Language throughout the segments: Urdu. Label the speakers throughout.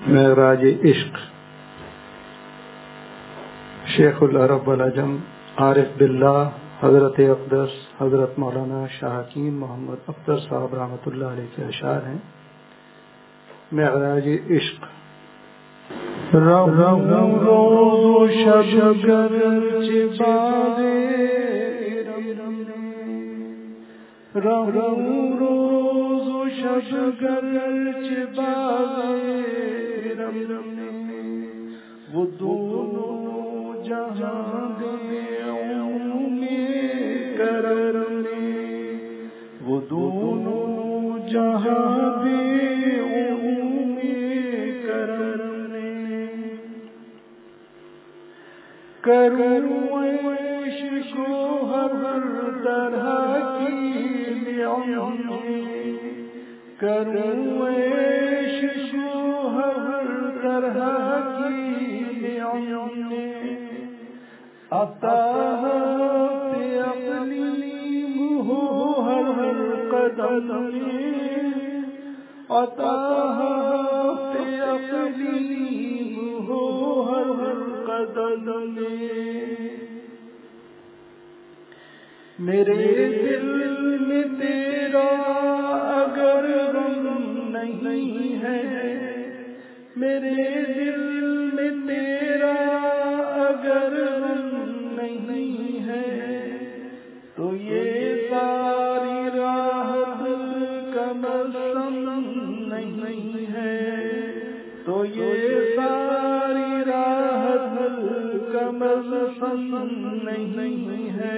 Speaker 1: معراج عشق شیخ العرب والعجم عارف باللہ حضرت اقدس حضرت مولانا شاہ حکیم محمد اختر صاحب رحمۃ اللہ علیہ کے اشعار ہیں۔ معراج عشق
Speaker 2: روز شب گرچہ روز شب گرچہ وہ دونوں جہاں کرم وہ دونوں جہاں کروں عشق ہر طرح کی کروں عشق ہر طرح کی عطا اپنی ہو ہر قدم عطا اپنی ہو ہر قدم میرے دل میں تیرا اگر غم نہیں ہے، میرے دل میں تیرا اگر غم نہیں ہے، تو یہ ساری راحت کم نہیں ہے، تو یہ ساری راحت کم نہیں ہے۔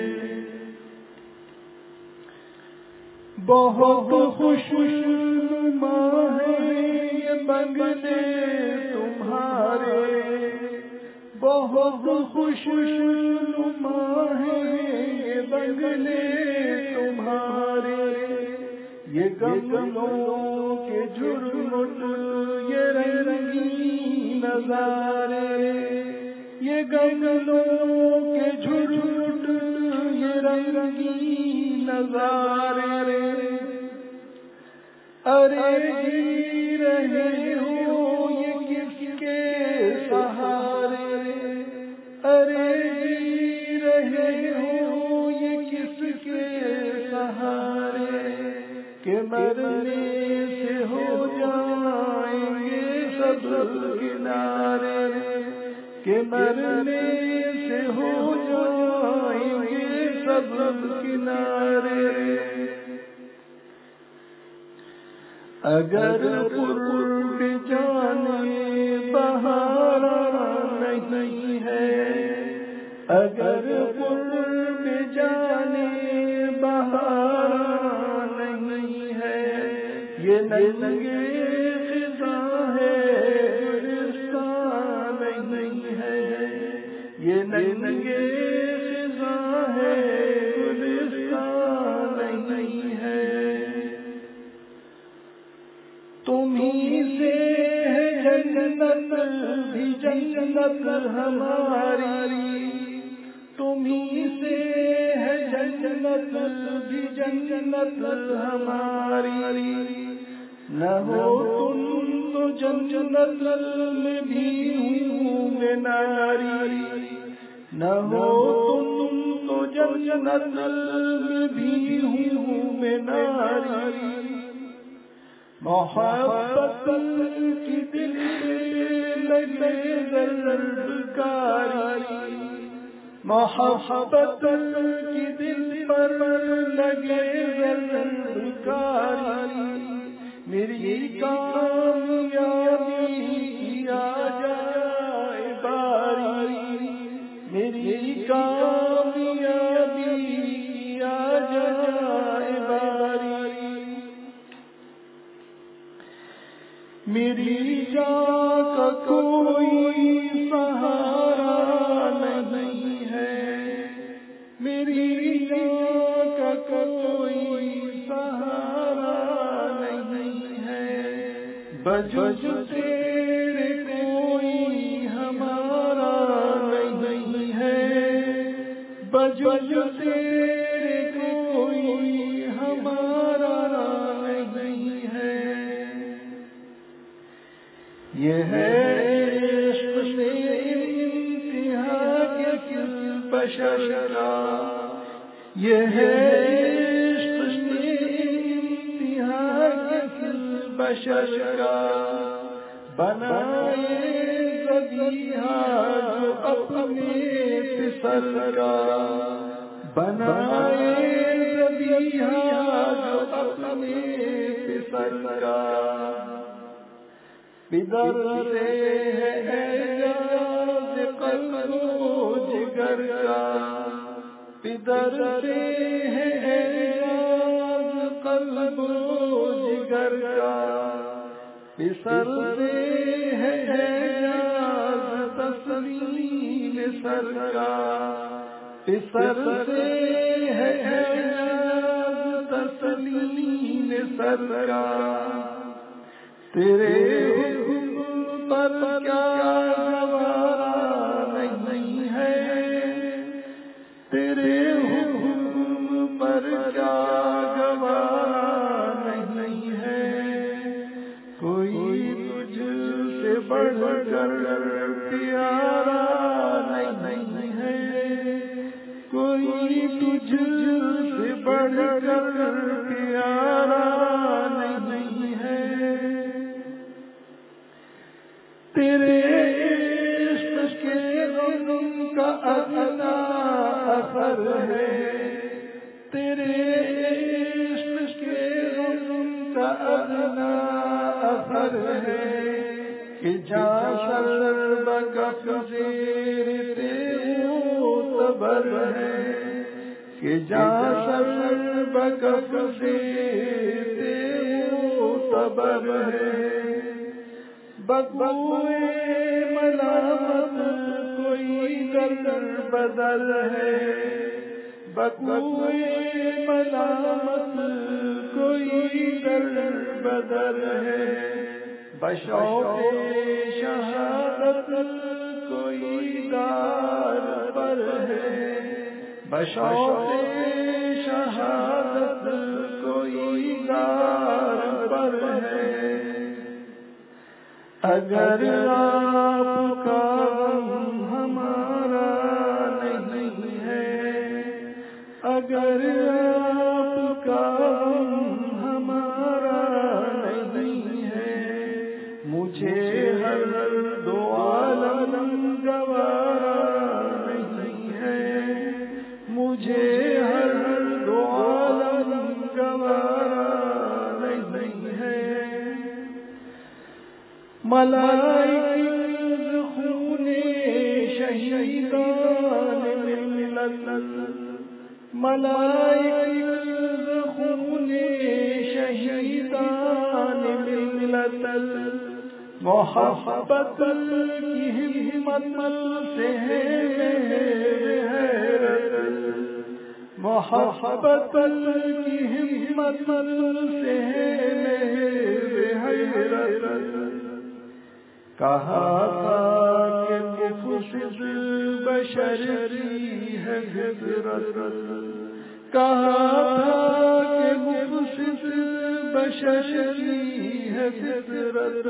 Speaker 2: بہت خوشنما ہے یہ بنگلے تمہارے، بہت خوشنما ہے یہ بنگلے تمہارے، یہ گملوں کے جھرمٹ یہ رنگین نظارے، یہ گملوں کے جھرمٹ یہ رنگین نظارے، ارے جی رہے ہو یہ کس کے سہارے، ارے جی رہے ہو یہ کس کے سہارے، کہ مرنے سے ہو جائیں گے سب کنارے، کہ مرنے سے ہو جائیں گے سب کنارے۔ اگر قرب جانے بہارا نہیں ہے، اگر قرب جانے بہارا نہیں ہے، یہ ننگے خزاں ہے گلستان نہیں ہے، یہ ننگے خزاں ہے گلستان نہیں ہے۔ تمہیں سے ہے جنت بھی جنت ہماری، تمہیں سے ہے جنت بھی جنت ہماری، نہ ہو تم تو جنت میں بھی ہوں میں ناری، نہ ہو تم تو جنت میں بھی ہوں میں ناری۔ محبت کی دل لگے زرکاری، محبت کی دل پر لگے زرکاری، میری کامیابی آ جائے باری، میری کامیابی آ جائے باری، میری جان کا کوئی سہارا نہیں ہے، میری جان کا کوئی سہارا نہیں ہے، بجز تیرے کوئی ہمارا نہیں ہے، بجز تیرے کوئی ہمارا نہیں ہے۔ یہ ہے عشق میں انتہا کس بشر کا، یہ ہے عشق میں انتہا کس بشر کا، بنائے ذبیحہ جو اپنے پسر کا، بنائے ذبیحہ جو اپنے پسر کا، پدر سے ہے اعجاز قلب و جگر کا، پدر سے ہے اعجاز قلب و جگر کا، پسر سے ہے اعجاز تسلیم سر کا، پسر سے ہے اعجاز تسلیم سر کا، تیرے حکم پر کیا گوارا نہیں ہے، تیرے حکم پر کیا گوارا نہیں ہے، کوئی تجھ سے بڑھ کر پیارا نہیں ہے، کوئی تجھ سے بڑھ کر پیارا نہیں ہے، تیرے عشق کے غم کا ادنا اثر ہے، تیرے عشق کے غم کا ادنا اثر ہے، کہ جہاں شرب کا زیر معتبر ہے، کہ جہاں شرب کا زیر معتبر ہے، بقوے ملامت کوئی در بدل ہے، بقوے ملامت کوئی در بدل ہے، بشوق شہادت کوئی دار پر ہے، بشوق شہادت کوئی دار پر ہے، اگر آپ کا غم ہمارا نہیں ہے، اگر آپ کا غم ہمارا نہیں ہے، مجھے ہر دو عالم گوارا نہیں ہے، مجھے ہر دو عالم گوارا نہیں ہے، ملائک خون شہیدان ملت، ملائک خون شہیدان ملت، محبت کی ہمت سے ہے حیرت، محبت کی ہمت سے ہے حیرت، کہا تھا کہ مفسد بشر کی ہے فطرت، کہا تھا کہ مفسد بشر کی ہے فطرت،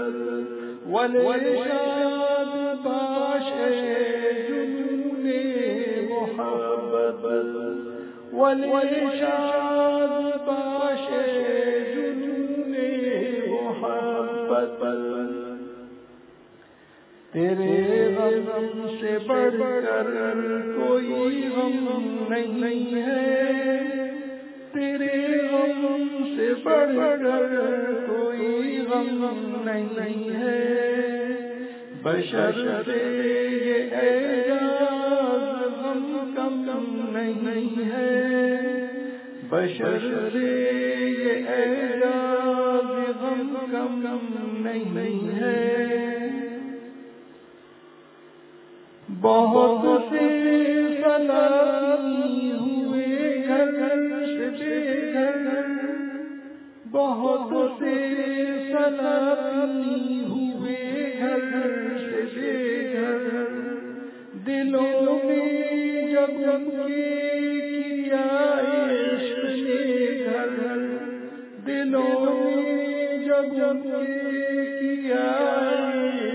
Speaker 2: ولشاد باش جنون محبت، ولشاد باش جنون محبت، تیرے غم سے بڑھ کر کوئی غم نہیں ہے، تیرے غم سے بڑھ کر کوئی غم نہیں ہے، بشر سے یہ اعجاز غم کم نہیں ہے، بشر سے یہ اعجاز غم کم نہیں ہے، بہت سے سلامی ہوئے گھر سے بے گھر، بہت سے سلامی ہوئے گھر سے بے گھر، دلوں میں جب کیا عشق نے گھر، دلوں میں جب کیا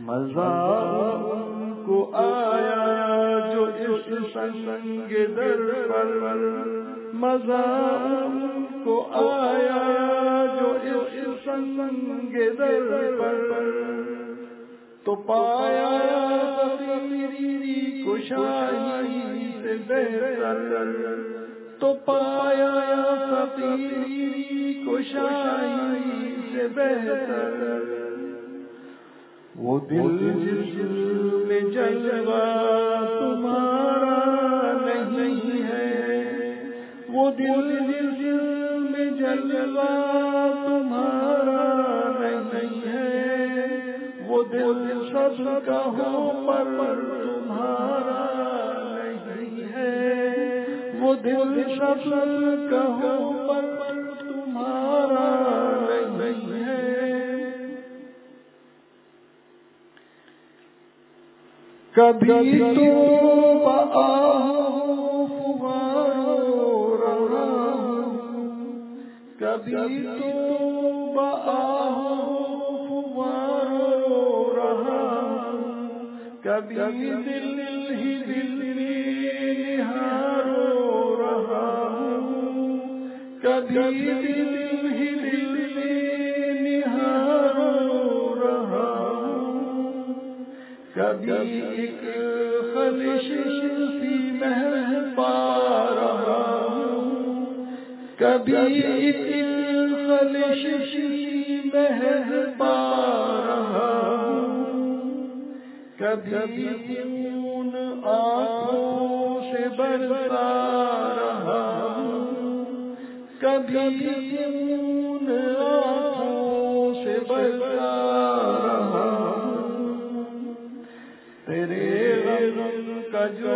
Speaker 2: مزہ کو آیا جو اس سنگ در پر، مزہ کو آیا جو اس سنگ در پر، تو پایا فقیری کو شاہی سے بہتر، تو پایا فقیری کو شاہی سے بہتر۔ وہ دل جس میں جلوہ تمہارا نہیں ہے، وہ دل جس میں جلوہ تمہارا نہیں ہے، وہ دل سب کا ہو پر تمہارا نہیں ہے، وہ دل سب کا ہو پر تمہارا نہیں ہے۔ کبھی تو رہا ہوں، کبھی تو رہا ہوں، کبھی دل ہی دل نہارو رہا ہوں، کبھی دل ہی دل نہارو رہا ہوں، کبھی ایک خلش سی محل پا رہا ہوں، کبھی ایک خلش سی محل پا رہا ہوں، کبھی خون آنکھوں سے برسا رہا ہوں، کبھی خون آنکھوں سے برسا رہا ہوں۔ تیرے غم کا جو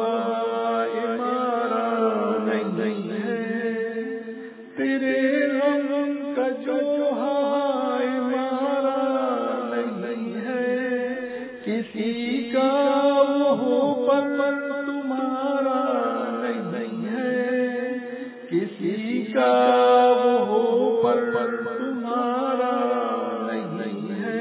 Speaker 2: ہمارا نہیں ہے، تیرے غم کا جو ہمارا نہیں ہے، کسی کا وہ پر تمہارا نہیں ہے، کسی کا وہ پر تمہارا نہیں ہے۔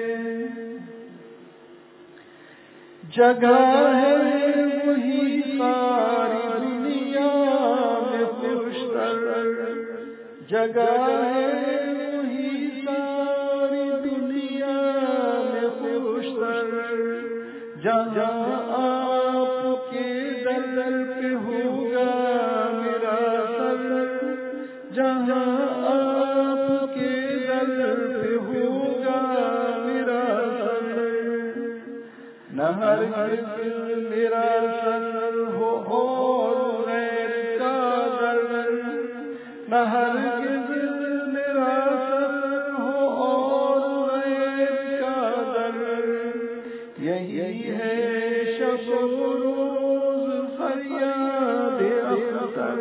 Speaker 2: جگہ ہے وہی ساری دنیا میں خوشتر، جگہ ہے وہی ساری دنیا میں خوشتر، جہاں آپ کے در پہ ہوگا میرا سر، جہاں آپ کے در پہ ہوگا میرا سر، نہ ہرگز میرا سر ہو اور غیر کا در، نہ ہرگز میرا سر ہو اور غیر کا در، یہی ہے شب و روز فریاد اختر،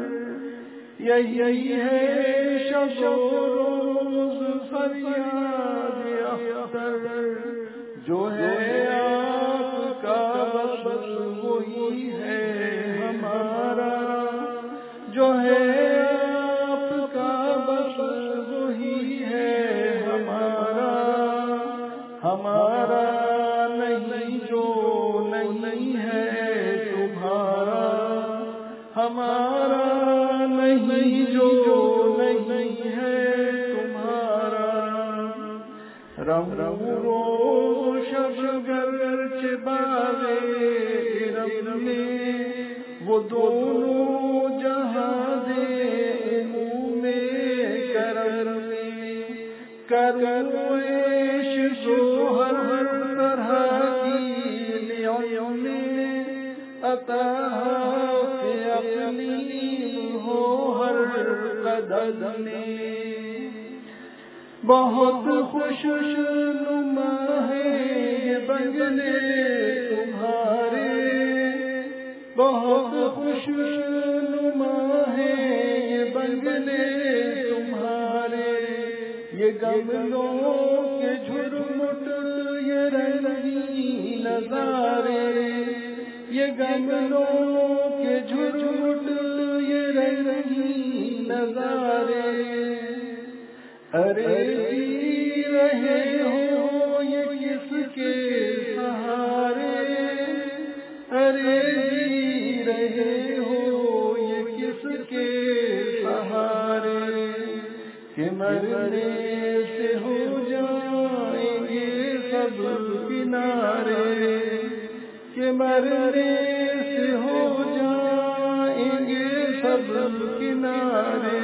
Speaker 2: یہی ہے شب و روز فریاد اختر، جو ہے آپ کا بس وہی ہے ہمارا، جو ہے آپ کا بس وہی ہے ہمارا، ہمارا نہیں جو نہیں ہے تمہارا، ہمارا نہیں جو نہیں ہے تمہارا۔ رم شب گرچہ باغے رم میں وہ دونوں جہاں دے منہ میں کرم میں، کرم عیش جو ہر طرح کی نعمتیں عطا سے اپنی ہو ہر قدم میں، بہت خوش نما ہے یہ بنگلے تمہارے، بہت خوش نما ہے یہ بنگلے تمہارے، یہ گملوں کے جھرمٹ یہ رنگین نظارے، یہ گملوں کے جھرمٹ یہ رنگین نظارے، ارے جی رہے ہو یہ کس سے ہو جائیں گے سب کنارے، کہ مرنے سے ہو جائیں گے سب کنارے۔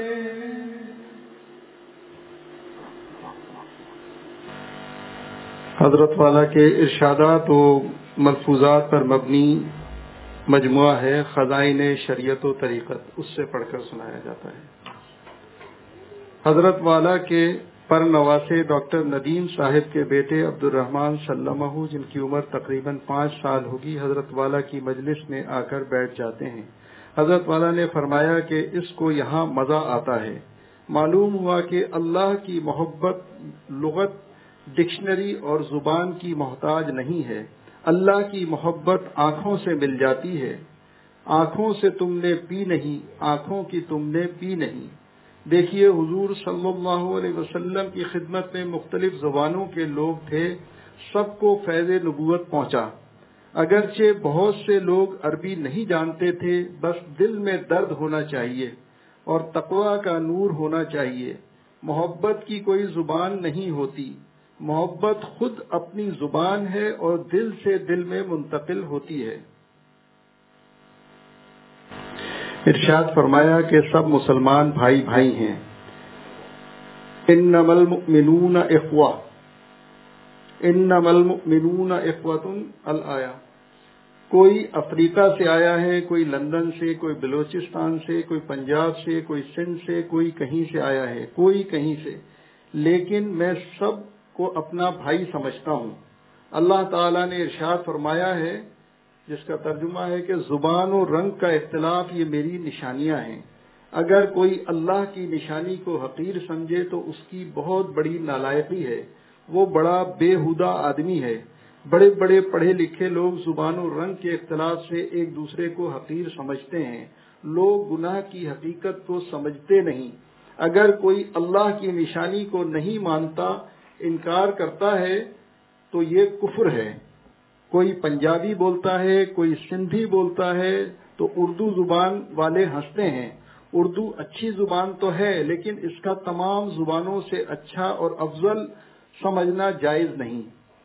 Speaker 1: حضرت والا کے ارشادات و ملفوظات پر مبنی مجموعہ ہے خزائن شریعت و طریقت، اس سے پڑھ کر سنایا جاتا ہے۔ حضرت والا کے پر نواسے ڈاکٹر ندیم صاحب کے بیٹے عبد الرحمن سلمہ، جن کی عمر تقریباً 5 سال ہوگی، حضرت والا کی مجلس میں آ کر بیٹھ جاتے ہیں۔ حضرت والا نے فرمایا کہ اس کو یہاں مزہ آتا ہے۔ معلوم ہوا کہ اللہ کی محبت لغت، ڈکشنری اور زبان کی محتاج نہیں ہے۔ اللہ کی محبت آنکھوں سے مل جاتی ہے۔ آنکھوں سے تم نے پی نہیں، آنکھوں کی تم نے پی نہیں۔ دیکھیے حضور صلی اللہ علیہ وسلم کی خدمت میں مختلف زبانوں کے لوگ تھے، سب کو فیض نبوت پہنچا۔ اگرچہ بہت سے لوگ عربی نہیں جانتے تھے، بس دل میں درد ہونا چاہیے اور تقویٰ کا نور ہونا چاہیے۔ محبت کی کوئی زبان نہیں ہوتی، محبت خود اپنی زبان ہے اور دل سے دل میں منتقل ہوتی ہے۔ ارشاد فرمایا کہ سب مسلمان بھائی بھائی ہیں۔ انما المؤمنون اخوہ، انما المؤمنون اخوۃ الآیہ۔ کوئی افریقہ سے آیا ہے، کوئی لندن سے، کوئی بلوچستان سے، کوئی پنجاب سے، کوئی سندھ سے، کوئی کہیں سے آیا ہے، کوئی کہیں سے، لیکن میں سب کو اپنا بھائی سمجھتا ہوں۔ اللہ تعالیٰ نے ارشاد فرمایا ہے، جس کا ترجمہ ہے کہ زبان و رنگ کا اختلاف یہ میری نشانیاں ہیں۔ اگر کوئی اللہ کی نشانی کو حقیر سمجھے تو اس کی بہت بڑی نالائقی ہے، وہ بڑا بےہودہ آدمی ہے۔ بڑے بڑے پڑھے لکھے لوگ زبان و رنگ کے اختلاف سے ایک دوسرے کو حقیر سمجھتے ہیں۔ لوگ گناہ کی حقیقت کو سمجھتے نہیں۔ اگر کوئی اللہ کی نشانی کو نہیں مانتا، انکار کرتا ہے تو یہ کفر ہے۔ کوئی پنجابی بولتا ہے، کوئی سندھی بولتا ہے تو اردو زبان والے ہنستے ہیں۔ اردو اچھی زبان تو ہے، لیکن اس کا تمام زبانوں سے اچھا اور افضل سمجھنا جائز نہیں،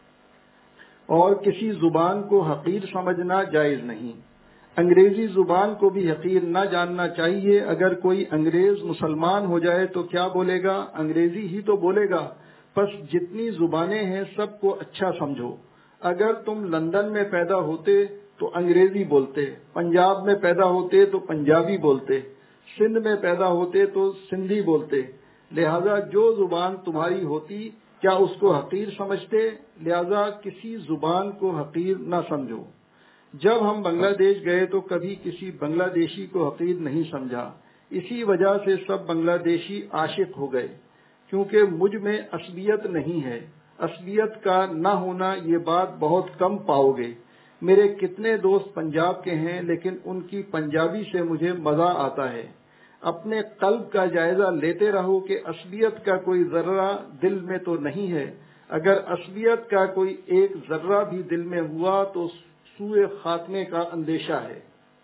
Speaker 1: اور کسی زبان کو حقیر سمجھنا جائز نہیں۔ انگریزی زبان کو بھی حقیر نہ جاننا چاہیے۔ اگر کوئی انگریز مسلمان ہو جائے تو کیا بولے گا؟ انگریزی ہی تو بولے گا۔ بس جتنی زبانیں ہیں سب کو اچھا سمجھو۔ اگر تم لندن میں پیدا ہوتے تو انگریزی بولتے، پنجاب میں پیدا ہوتے تو پنجابی بولتے، سندھ میں پیدا ہوتے تو سندھی بولتے۔ لہذا جو زبان تمہاری ہوتی کیا اس کو حقیر سمجھتے؟ لہذا کسی زبان کو حقیر نہ سمجھو۔ جب ہم بنگلہ دیش گئے تو کبھی کسی بنگلہ دیشی کو حقیر نہیں سمجھا۔ اسی وجہ سے سب بنگلہ دیشی عاشق ہو گئے، کیونکہ مجھ میں اصلیت نہیں ہے۔ اصلیت کا نہ ہونا یہ بات بہت کم پاؤ گے۔ میرے کتنے دوست پنجاب کے ہیں، لیکن ان کی پنجابی سے مجھے مزہ آتا ہے۔ اپنے قلب کا جائزہ لیتے رہو کہ اصلیت کا کوئی ذرہ دل میں تو نہیں ہے۔ اگر اصلیت کا کوئی ایک ذرہ بھی دل میں ہوا تو سوء خاتمے کا اندیشہ ہے،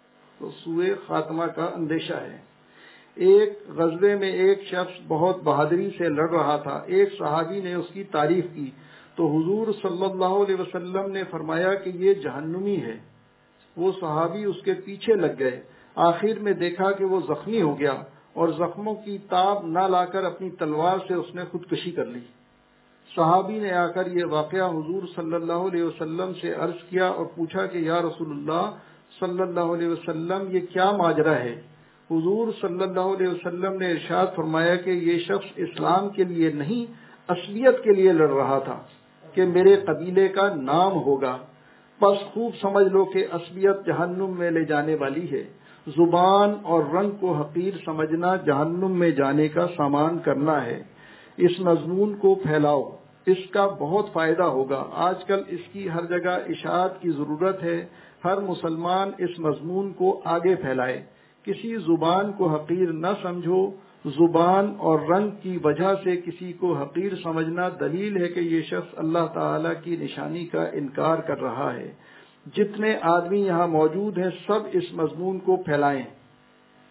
Speaker 1: خاتمہ کا اندیشہ ہے۔ ایک غزوے میں ایک شخص بہت بہادری سے لڑ رہا تھا۔ ایک صحابی نے اس کی تعریف کی تو حضور صلی اللہ علیہ وسلم نے فرمایا کہ یہ جہنمی ہے۔ وہ صحابی اس کے پیچھے لگ گئے۔ آخر میں دیکھا کہ وہ زخمی ہو گیا اور زخموں کی تاب نہ لا کر اپنی تلوار سے اس نے خودکشی کر لی۔ صحابی نے آ کر یہ واقعہ حضور صلی اللہ علیہ وسلم سے عرض کیا اور پوچھا کہ یا رسول اللہ صلی اللہ علیہ وسلم، یہ کیا ماجرا ہے؟ حضور صلی اللہ علیہ وسلم نے ارشاد فرمایا کہ یہ شخص اسلام کے لیے نہیں، اصلیت کے لیے لڑ رہا تھا کہ میرے قبیلے کا نام ہوگا۔ پس خوب سمجھ لو کہ اصلیت جہنم میں لے جانے والی ہے۔ زبان اور رنگ کو حقیر سمجھنا جہنم میں جانے کا سامان کرنا ہے۔ اس مضمون کو پھیلاؤ، اس کا بہت فائدہ ہوگا۔ آج کل اس کی ہر جگہ اشاعت کی ضرورت ہے۔ ہر مسلمان اس مضمون کو آگے پھیلائے۔ کسی زبان کو حقیر نہ سمجھو۔ زبان اور رنگ کی وجہ سے کسی کو حقیر سمجھنا دلیل ہے کہ یہ شخص اللہ تعالی کی نشانی کا انکار کر رہا ہے۔ جتنے آدمی یہاں موجود ہیں سب اس مضمون کو پھیلائیں۔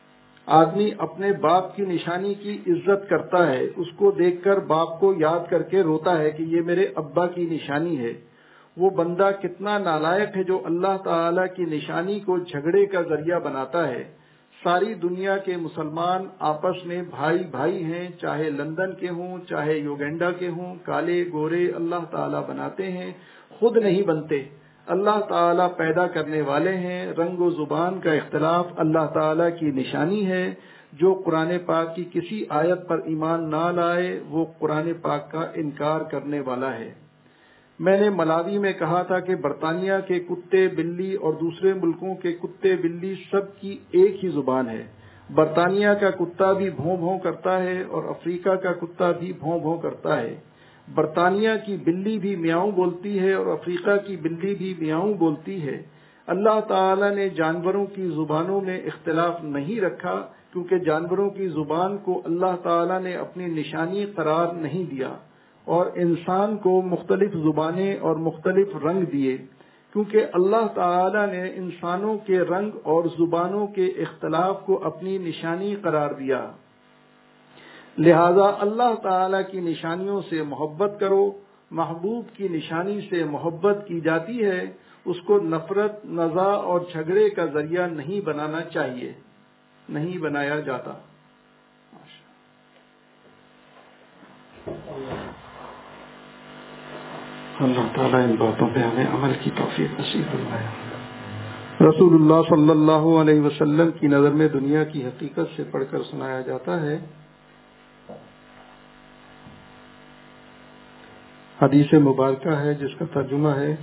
Speaker 1: آدمی اپنے باپ کی نشانی کی عزت کرتا ہے، اس کو دیکھ کر باپ کو یاد کر کے روتا ہے کہ یہ میرے ابا کی نشانی ہے۔ وہ بندہ کتنا نالائق ہے جو اللہ تعالی کی نشانی کو جھگڑے کا ذریعہ بناتا ہے۔ ساری دنیا کے مسلمان آپس میں بھائی بھائی ہیں، چاہے لندن کے ہوں چاہے یوگینڈا کے ہوں، کالے گورے اللہ تعالیٰ بناتے ہیں، خود نہیں بنتے۔ اللہ تعالیٰ پیدا کرنے والے ہیں۔ رنگ و زبان کا اختلاف اللہ تعالیٰ کی نشانی ہے۔ جو قرآن پاک کی کسی آیت پر ایمان نہ لائے وہ قرآن پاک کا انکار کرنے والا ہے۔ میں نے ملاوی میں کہا تھا کہ برطانیہ کے کتے بلی اور دوسرے ملکوں کے کتے بلی سب کی ایک ہی زبان ہے۔ برطانیہ کا کتا بھی بھوں بھوں کرتا ہے اور افریقہ کا کتا بھی بھوں بھوں کرتا ہے۔ برطانیہ کی بلی بھی میاؤں بولتی ہے اور افریقہ کی بلی بھی میاؤں بولتی ہے۔ اللہ تعالی نے جانوروں کی زبانوں میں اختلاف نہیں رکھا کیونکہ جانوروں کی زبان کو اللہ تعالی نے اپنی نشانی قرار نہیں دیا، اور انسان کو مختلف زبانیں اور مختلف رنگ دیے کیونکہ اللہ تعالی نے انسانوں کے رنگ اور زبانوں کے اختلاف کو اپنی نشانی قرار دیا۔ لہذا اللہ تعالی کی نشانیوں سے محبت کرو۔ محبوب کی نشانی سے محبت کی جاتی ہے، اس کو نفرت، نزاع اور جھگڑے کا ذریعہ نہیں بنانا چاہیے، نہیں بنایا جاتا۔ اللہ تعالیٰ ان باتوں پہ ہمیں عمل کی توفیق نصیب فرمائے۔ رسول اللہ صلی اللہ علیہ وسلم کی نظر میں دنیا کی حقیقت سے پڑھ کر سنایا جاتا ہے۔ حدیث مبارکہ ہے جس کا ترجمہ ہے،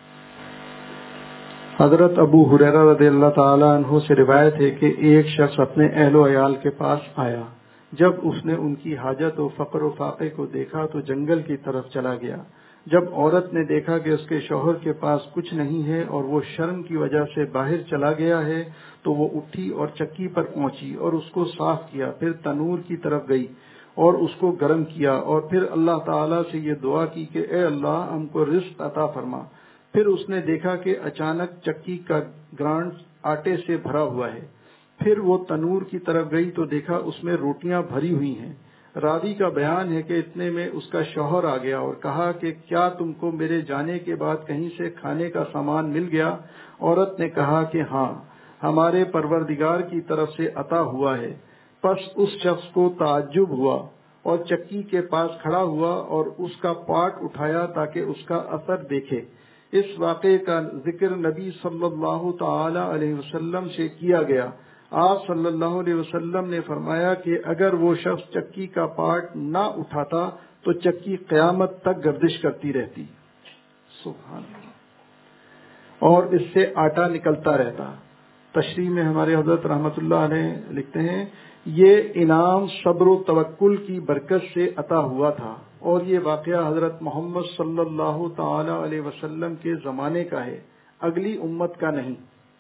Speaker 1: حضرت ابو ہریرہ رضی اللہ تعالیٰ عنہ سے روایت ہے کہ ایک شخص اپنے اہل و عیال کے پاس آیا۔ جب اس نے ان کی حاجت و فقر و فاقے کو دیکھا تو جنگل کی طرف چلا گیا۔ جب عورت نے دیکھا کہ اس کے شوہر کے پاس کچھ نہیں ہے اور وہ شرم کی وجہ سے باہر چلا گیا ہے تو وہ اٹھی اور چکی پر پہنچی اور اس کو صاف کیا، پھر تنور کی طرف گئی اور اس کو گرم کیا، اور پھر اللہ تعالیٰ سے یہ دعا کی کہ اے اللہ ہم کو رزق عطا فرما۔ پھر اس نے دیکھا کہ اچانک چکی کا گرانڈ آٹے سے بھرا ہوا ہے۔ پھر وہ تنور کی طرف گئی تو دیکھا اس میں روٹیاں بھری ہوئی ہیں۔ راوی کا بیان ہے کہ اتنے میں اس کا شوہر آ گیا اور کہا کہ کیا تم کو میرے جانے کے بعد کہیں سے کھانے کا سامان مل گیا؟ عورت نے کہا کہ ہاں، ہمارے پروردگار کی طرف سے عطا ہوا ہے۔ پس اس شخص کو تعجب ہوا اور چکی کے پاس کھڑا ہوا اور اس کا پاٹ اٹھایا تاکہ اس کا اثر دیکھے۔ اس واقعے کا ذکر نبی صلی اللہ تعالی علیہ وسلم سے کیا گیا۔ آپ صلی اللہ علیہ وسلم نے فرمایا کہ اگر وہ شخص چکی کا پاٹ نہ اٹھاتا تو چکی قیامت تک گردش کرتی رہتی، سبحان اللہ، اور اس سے آٹا نکلتا رہتا۔ تشریح میں ہمارے حضرت رحمت اللہ علیہ لکھتے ہیں، یہ انعام صبر و توکل کی برکت سے عطا ہوا تھا، اور یہ واقعہ حضرت محمد صلی اللہ تعالی علیہ وسلم کے زمانے کا ہے، اگلی امت کا نہیں۔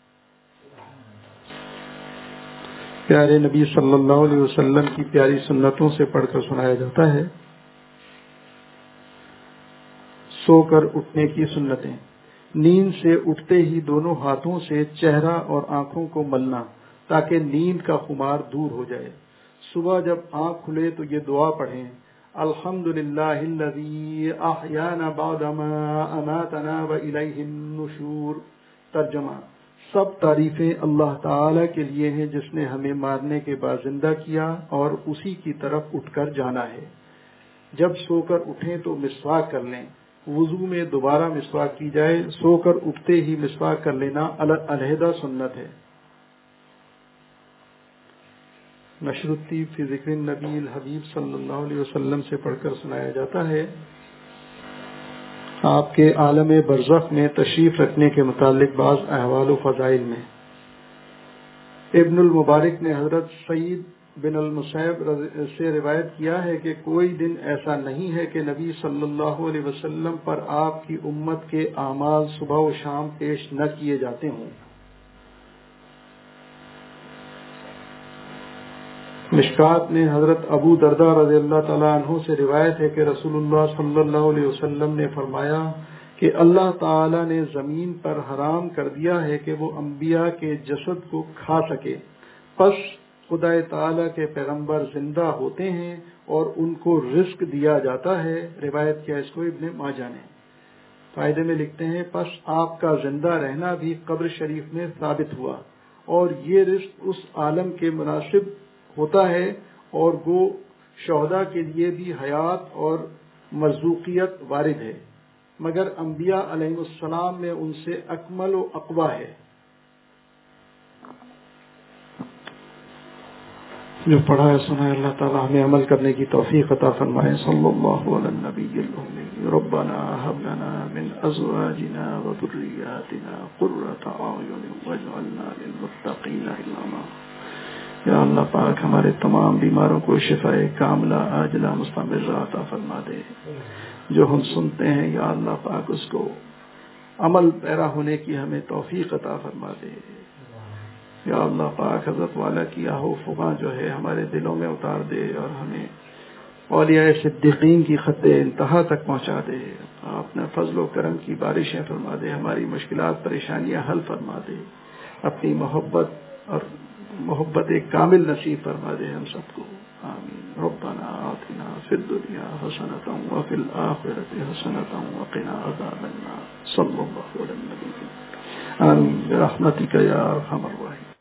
Speaker 1: پیارے نبی صلی اللہ علیہ وسلم کی پیاری سنتوں سے پڑھ کر سنایا جاتا ہے۔ سو کر اٹھنے کی سنتیں۔ نیند سے اٹھتے ہی دونوں ہاتھوں سے چہرہ اور آنکھوں کو ملنا تاکہ نیند کا خمار دور ہو جائے۔ صبح جب آنکھ کھلے تو یہ دعا پڑھیں، الحمدللہ الذی احیانا بعد ما اماتنا والیہ النشور۔ ترجمہ، سب تعریفیں اللہ تعالی کے لیے ہیں جس نے ہمیں مارنے کے بعد زندہ کیا اور اسی کی طرف اٹھ کر جانا ہے۔ جب سو کر اٹھیں تو مسواک کر لیں۔ وضو میں دوبارہ مسواک کی جائے۔ سو کر اٹھتے ہی مسواک کر لینا علیحدہ سنت ہے۔ نشر الطیب فی ذکر النبی الحبیب صلی اللہ علیہ وسلم سے پڑھ کر سنایا جاتا ہے۔ آپ کے عالم برزخ میں تشریف رکھنے کے متعلق بعض احوال و فضائل میں ابن المبارک نے حضرت سعید بن المسیب سے روایت کیا ہے کہ کوئی دن ایسا نہیں ہے کہ نبی صلی اللہ علیہ وسلم پر آپ کی امت کے اعمال صبح و شام پیش نہ کیے جاتے ہوں۔ مشکات میں حضرت ابو درداء رضی اللہ تعالیٰ عنہ سے روایت ہے کہ رسول اللہ صلی اللہ علیہ وسلم نے فرمایا کہ اللہ تعالیٰ نے زمین پر حرام کر دیا ہے کہ وہ انبیاء کے جسد کو کھا سکے، پس خدا تعالیٰ کے پیغمبر زندہ ہوتے ہیں اور ان کو رزق دیا جاتا ہے. روایت کیا اس کو ابن ماجہ نے. فائدے میں لکھتے ہیں پس آپ کا زندہ رہنا بھی قبر شریف میں ثابت ہوا اور یہ رزق اس عالم کے مناسب ہوتا ہے اور وہ شہداء کے لیے بھی حیات اور مرزوقیت وارد ہے مگر انبیاء علیہ السلام میں ان سے اکمل و اقویٰ ہے. جو پڑھا ہے سنا ہے اللہ تعالیٰ ہمیں عمل کرنے کی توفیق عطا فرمائے. صلی اللہ علی النبی الامی. ربنا هب لنا من ازواجنا وذرياتنا قرة اعین واجعلنا للمتقین اماما. یا اللہ پاک ہمارے تمام بیماروں کو شفاء کاملہ عاجلہ مستمرہ عطا فرما دے. جو ہم سنتے ہیں یا اللہ پاک اس کو عمل پیرا ہونے کی ہمیں توفیق عطا فرما دے. یا اللہ پاک حضرت والا کی آہو فغاں جو ہے ہمارے دلوں میں اتار دے اور ہمیں اولیاء صدیقین کی خط انتہا تک پہنچا دے. اپنے فضل و کرم کی بارشیں فرما دے. ہماری مشکلات پریشانیاں حل فرما دے. اپنی محبت کامل نصیب فرما دے ہم سب کو. آمین. ربنا آتنا فی الدنیا حسنۃ وفی الآخرۃ حسنۃ وقنا عذاب النار. صلی اللہ علیہ وسلم. آمین برحمتک یا ارحم الراحمین.